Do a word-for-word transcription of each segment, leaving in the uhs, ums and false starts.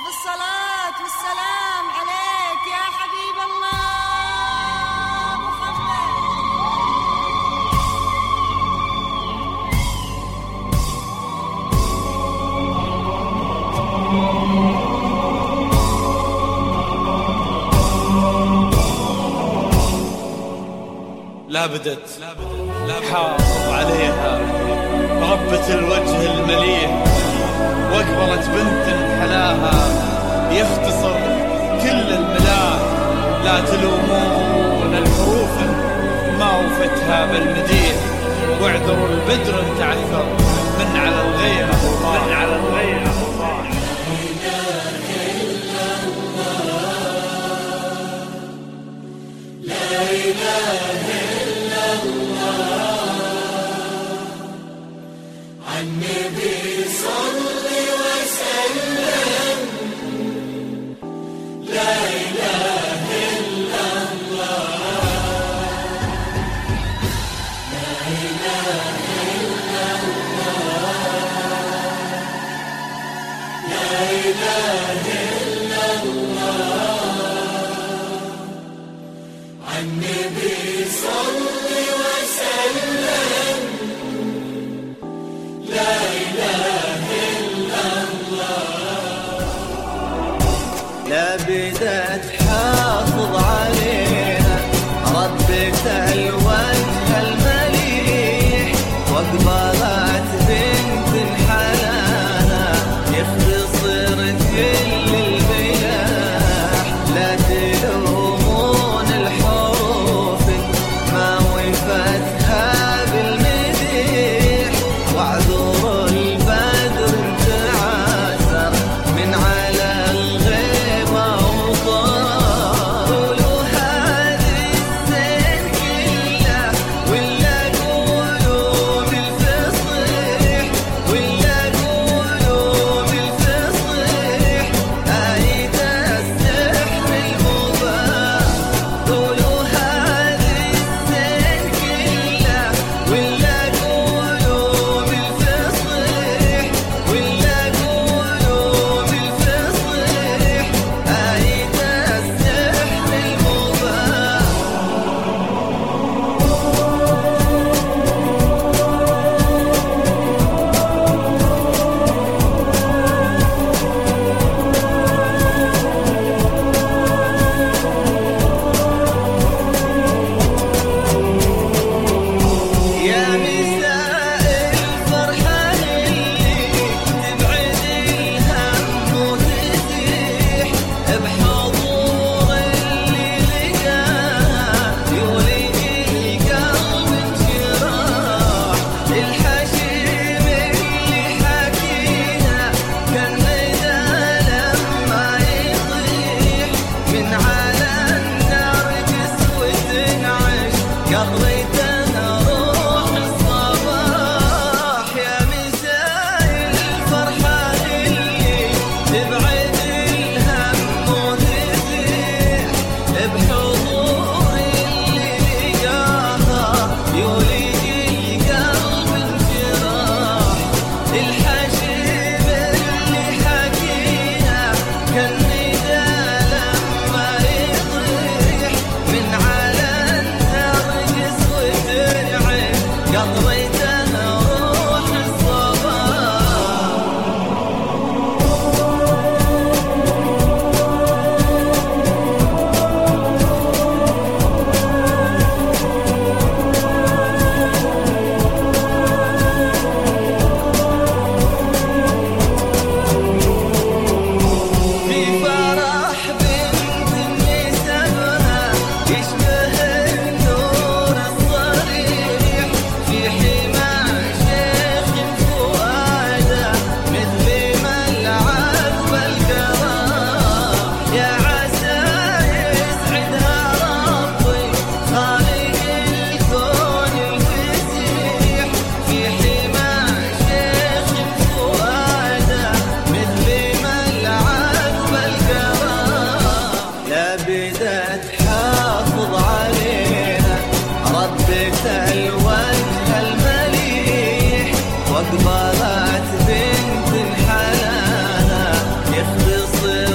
الصلاة والسلام عليك يا حبيب الله محمد. لا بدت حافظ عليها ربة الوجه المليح، واقبلت بنت حلاها يختصر كل الملاح. لا تلومون الحروف ما وفتها بالمديح، واعذروا البدر تعثر من على الغيمة من على الغيمة. لا إله إلا الله عالنبي صل وسلم. لا إله إلا الله لا إله إلا الله لا إله إلا الله عالنبي صل وسلم. لا إله إلا الله. لا بدأت حافظ عليها ربك الوجه المليح، واقبلت بنت حلاها يختصر كل البياح. لا تلومون الحروف ما وفتها بالمديح، واعذروا البدر تعاثر من على الغيمة وطار. قولوا هذه السن كلها ولا قولوا بالفصيح، ولا قولوا بالفصيح آية السحر المباح. قولوا هذه السن كلها ولا قولوا بالفصيح، ولا قولوا بالفصيح آية السحر المباح. يا مساء الفرحة اللي تبعد الهم وتزيح، بحضور اللي لقاها يولد القلب انشراح. الحشيم اللي حكيها كان ندى لما يطيح، من على النار قسوة تنعش قضيتها روح الصباح. يا مساء الفرحة اللي تبعد الهم وتزيح، بحضور اللي لقاها يولد القلب انشراح. الحشيم اللي حكيها كان ندى لما يطيح، من على النار قسوة تنعش قضيتها روح الصباح. في فرح بنت نسبها يشبه النور الصريح، في حمى شيخ فؤاده مثل ملعب بالقرار. يا عسى يسعدها ربي خالق الكون الفسيح، في حمى شيخ فؤاده مثل ملعب بالقرار. لا بدأت حافظ عليها ربك الوجه المليح، واقبلت بنت حلاها يختصر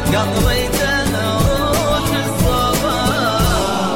قضيته روح الصباح.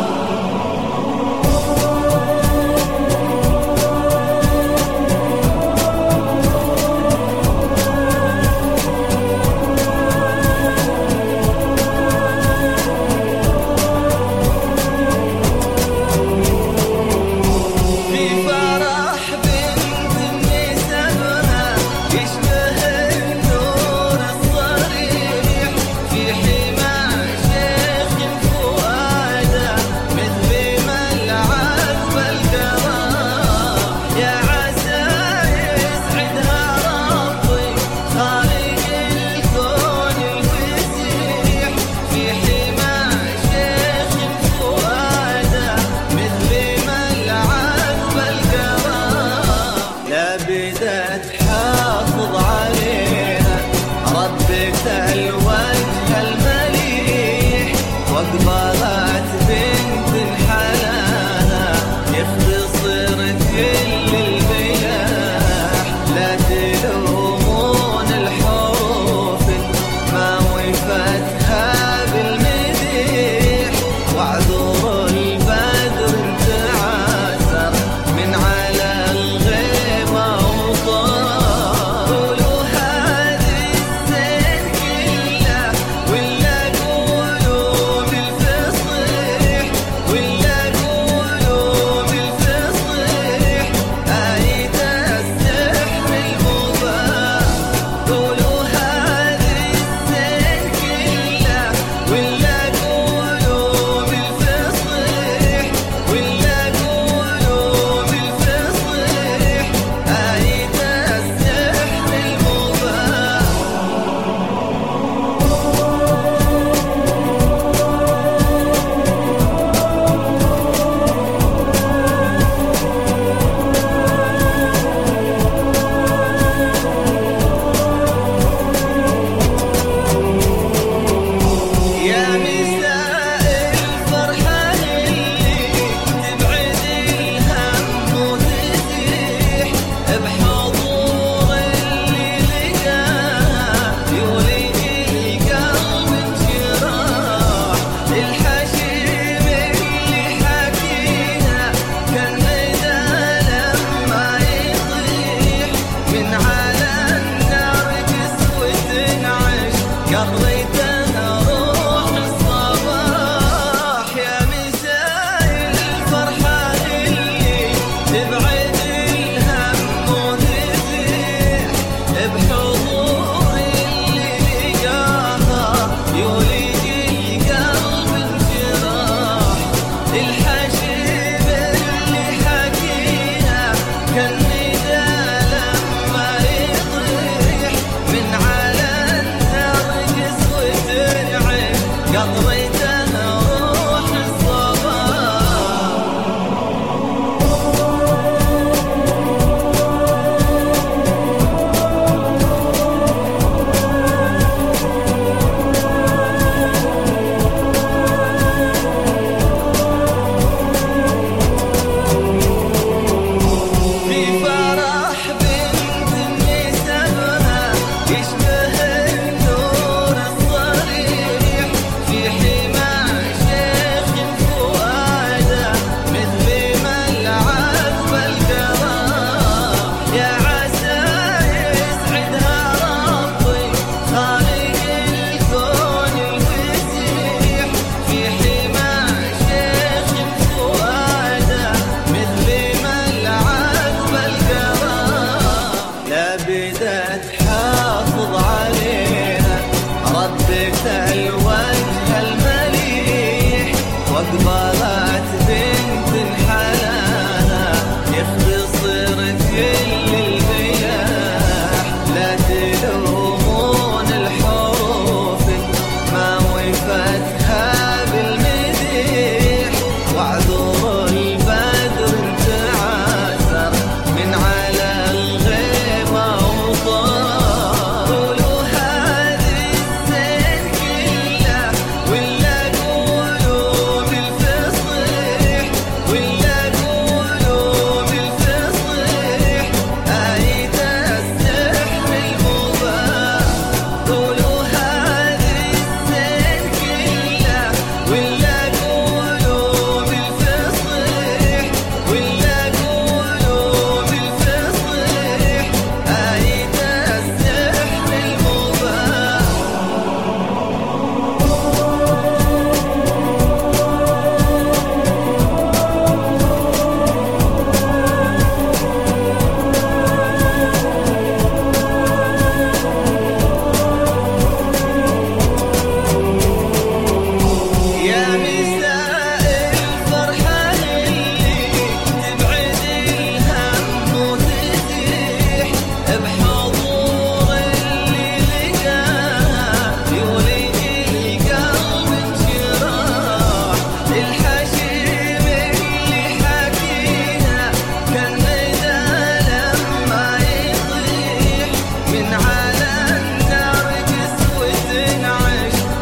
في فرح بنت النسبها يشبه النور الصريح، في حمى شيخ فؤاده مثل ملعب بالقرار. يا عسى يسعدها ربي خالق الكون الفسيح، في حمى شيخ فؤاده مثل ملعب بالقرار. لابدة تحافظ علينا ربة الوجه المليح، واقبلت بنت حلاها يختصر كل الملاح. لا تلومون الحروف ما وفتها بالمديح، واعذروا البدر تعاسر من على الغيمة وطار. قولوا هذه الزين كله ولا قولوا بالفصيح، ولا قولوا بالفصيح آية السحر المباح. قولوا هذه الزين كله ولا قولوا بالفصيح، ولا قولوا بالفصيح آية السحر المباح. يا مساء الفرحة اللي تبعد الهم وتزيح، بحضور اللي لقاها يولد القلب انشراح. الحشيم اللي حكينا كان ندى لما يطيح، من على النار قسوة تنعش قضيتها روح الصباح. يا مساء الفرحة اللي تبعد الهم وتزيح، بحضور اللي لقاها يولد القلب انشراح. الحشيم اللي حكينا كان ندى لما يطيح، من على النار قسوة تنعش قضيتها روح الصباح. في فرح بنت النسبها يشبه النور الصريح، في حمى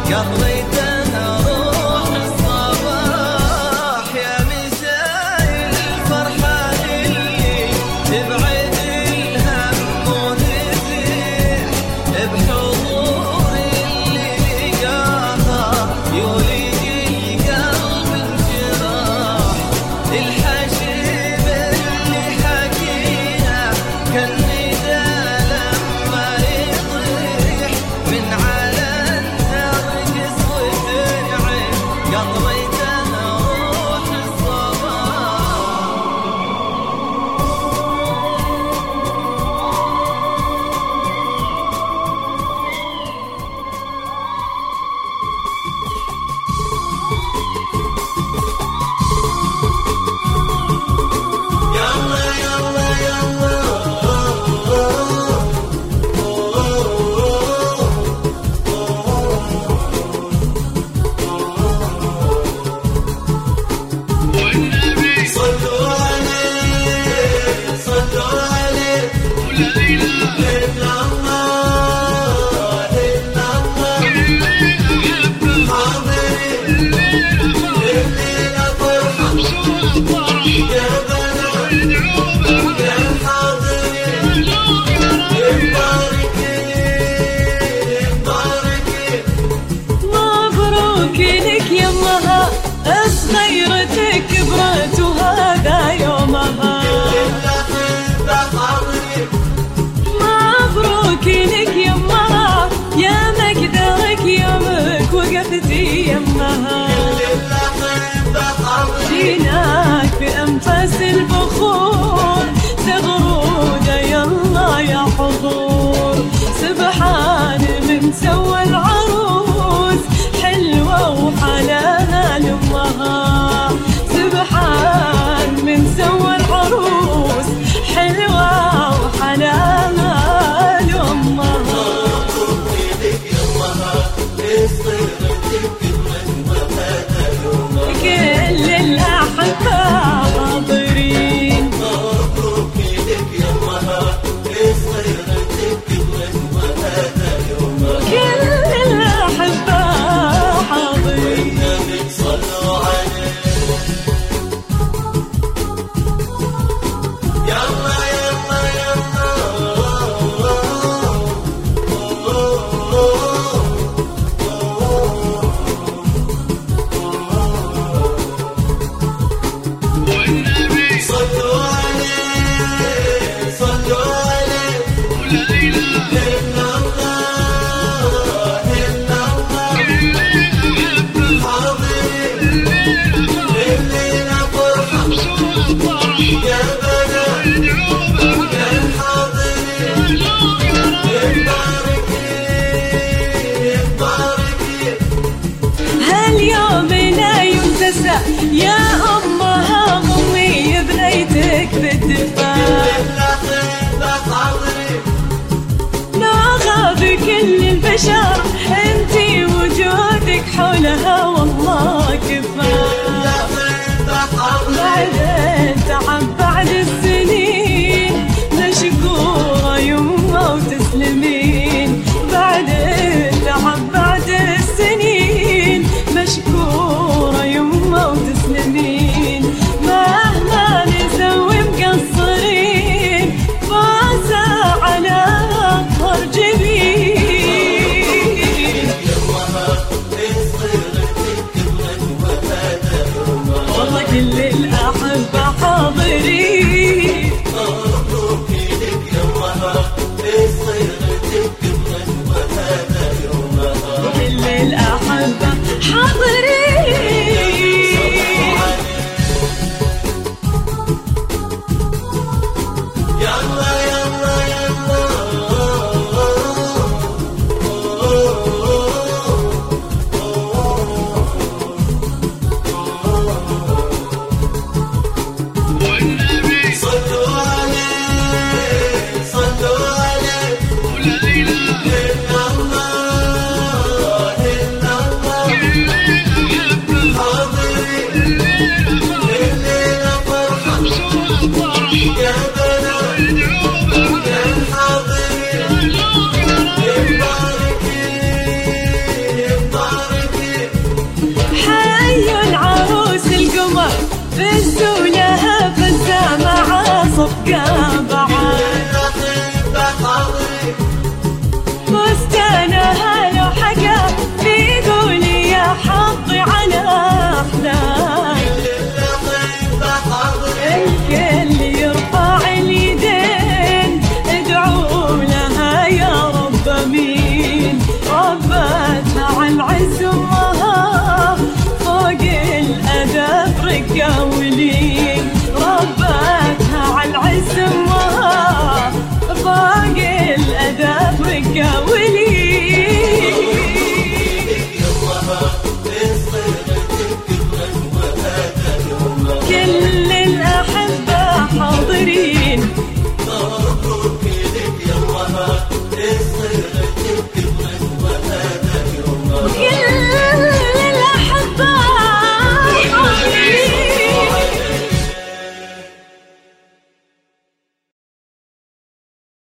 قضيتها روح الصباح يا مساء الفرحة اللي تبعد الهم وتزيح بحضور اللي لقاها يولد القلب انشراح الحشيم اللي حكيها كان صغيرتك كبرت وهذا يومها مبروك لك يمها يا مقدرك يومك وقفتي يمها جيناك بأنفاس البخور تغرود يلا يا حضور سبحان من سوى العروس حلوة وحلاها لأمها سبحان من سوى العروس حلوة وحلاها لأمها كل الأحبة حاضرين مبروك لك يمها صغيرتك من وهذا يومها كل الأحبة حاضرين صلوا عليه يلا يلا يلا والنبي صلوا عليه صلوا عليه لا إله إلا الله إلا الله الليلة فرحة يا بنات يا الحاضرين مباركين مباركين هاليوم لا ينتسى يا أمها ضمي بنيتك بالدفاع لا غاب كل البشر انتي وجودك حولها والله كفاية بعد التعب بعد السنين مشكورة يمه وتسلمين بعد التعب بعد السنين مشكورة يمه وتسلمين مهما نسوي مقصرين فازة على أظهر جبين والله كل الأحبة حاضرين مبروك لك يومها صغيرتك من وهذا يومها كل الأحبة حاضرين